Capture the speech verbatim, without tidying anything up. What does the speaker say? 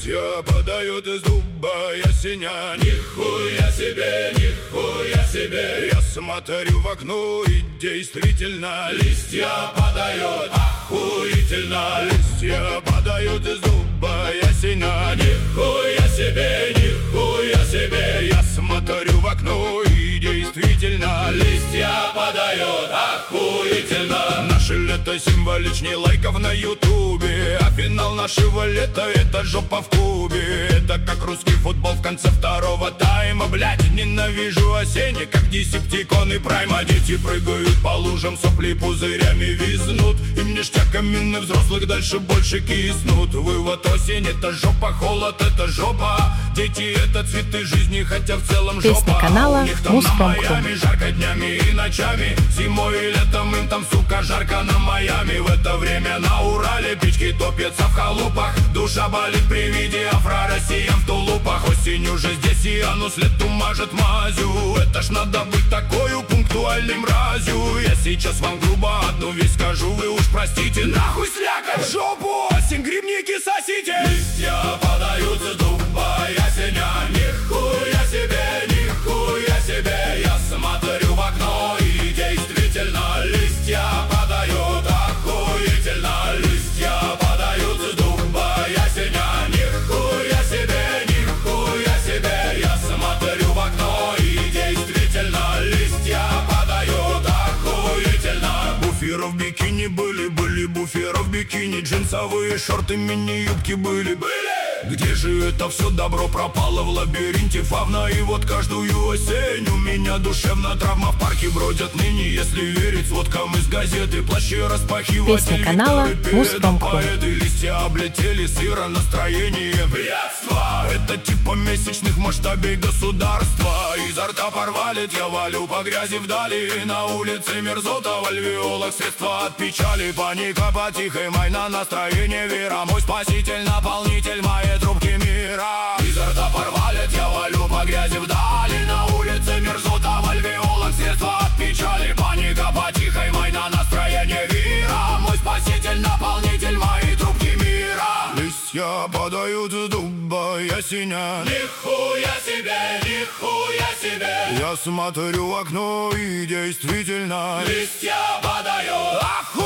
Листья падают из дуба ясеня. Нихуя себе, нихуя себе. Я смотрю в окно и действительно листья падают охуительно. Листья падают из дуба ясеня. Нихуя себе, нихуя себе. Я смотрю в окно и действительно листья падают охуительно. Наше лето символичнее лайков на ютубе, а финал нашего лета — это жопа в клубе. Это как русский футбол в конце второго тайма. Блять, ненавижу осенний, как десептиконы прайма. Дети прыгают по лужам, сопли пузырями визнут. Им ништяк, камины взрослых дальше больше киснут. Вывод: осень — это жопа, холод — это жопа. Дети — это цветы жизни, хотя в целом жопа. Песня канала У них там на Мусфранко. Майами жарко днями и ночами. Зимой и летом им там, сука, жарко на Майами. В это время на Урале печки топятся в халупах. Душа болит при виде афро-россиян в тулупах. Осень уже здесь, и анус лету мажет мазью. Это ж надо быть такою пунктуальной мразью. Я сейчас вам грубо одну вещь скажу, вы уж простите. Нахуй слякоть в жопу, осень, грибники сосите. Листья падают с дуба ясеня. Нихуя себе, нихуя себе. Я смотрю в окно и действительно листья падают охуительно. Листья падают с дуба ясеня. Нихуя себе, нихуя себе. Я смотрю в окно и действительно листья падают охуительно. Буферы в бикини были, были буферы в бикини. Джинсовые шорты, мини-юбки были, были. Где же это все добро пропало в лабиринте фавна? И вот каждую осень у меня душевная травма. В парке бродят ныне, если верить сводкам из газеты. Плащи распахивают. Песня канала Мусфранко. Поэты, листья облетели, сыро настроение. Бредство! Это типа месячных масштабей государства. Изо рта порвали, я валю по грязи вдали. На улице мерзота, в альвеолах средства от печали. Паника по тихой, майна настроение вера. Мой спаситель, наполнитель моей трубки мира. Изо рта порвали, я валю по грязи вдали. На улице мерзота, в альвеолах средства от печали. Паника по тихой, майна настроение вера. Мой спаситель, наполнитель моей трубки мира. Листья падают с дуба ясеня. Нихуя себе, нихуя себе. Я смотрю в окно и действительно листья падают охуительно.